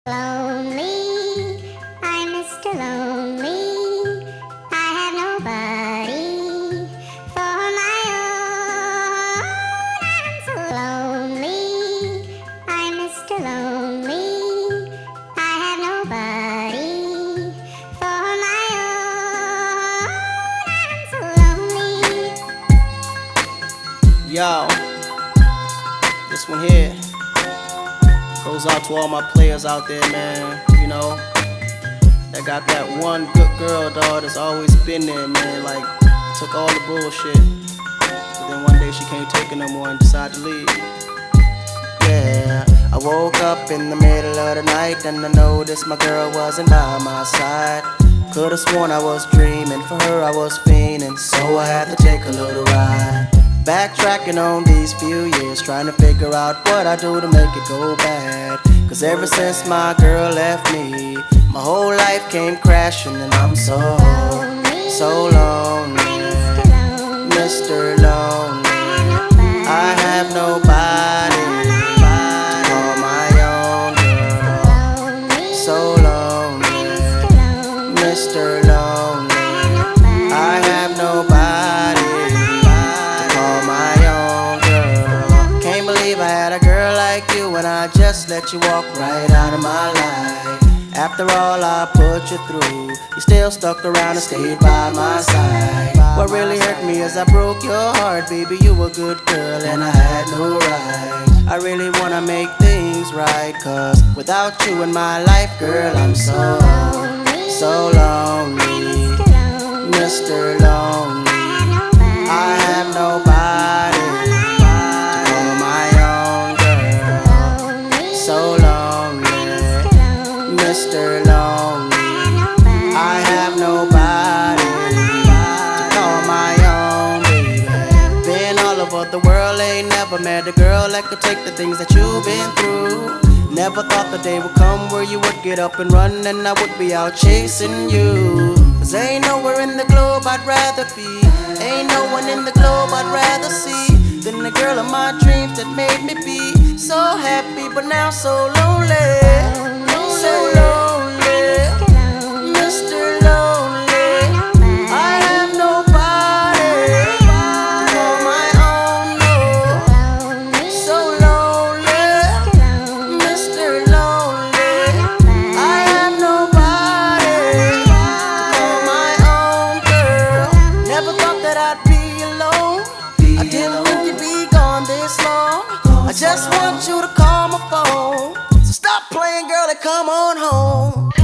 Lonely, I'm Mr. Lonely. I have nobody for my own. I'm so lonely, I'm Mr. Lonely. I have nobody for my own. I'm so lonely. Yo, this one here goes out to all my players out there, man. You know, that got that one good girl, dog, that's always been there, man. Like, took all the bullshit. But then one day she can't take it no more and decided to leave. Yeah, I woke up in the middle of the night and I noticed my girl wasn't by my side. Could've sworn I was dreaming, for her I was fiending, so I had to take a little ride. Backtracking on these few years, trying to figure out what I do to make it go bad. Cause ever since my girl left me, my whole life came crashing and I'm so lonely, Mr. Lonely. I have nobody to call my own girl. So lonely, Mr. Lonely. I have nobody to call my own girl. Can't believe I had a girl like you and I just let you walk right out of my life. After all I put you through, you still stuck around and stayed by my side. What really hurt me is I broke your heart, baby. You were a good girl and I had no right. I really wanna make things right, cause without you in my life, girl, I'm so lonely, Mr. Lonely. I have nobody to call my own girl. So lonely, Mr. Lonely. I have nobody to call my own baby. Been all over the world, ain't never met a girl that could take the things that you've been through. Never thought the day would come where you would get up and run and I would be out chasing you. Cause ain't nowhere in the globe I'd rather be, ain't no one in the globe I'd rather see than the girl of my dreams that made me be so happy but now so lonely. So lonely, Mr. Lonely. I have nobody to call my own, no. So lonely, Mr. Lonely. I have nobody to call my own girl. Never thought that I'd be alone. I didn't think you'd be gone this long. I just want you to call my phone. So stop playing, girl, and come on home.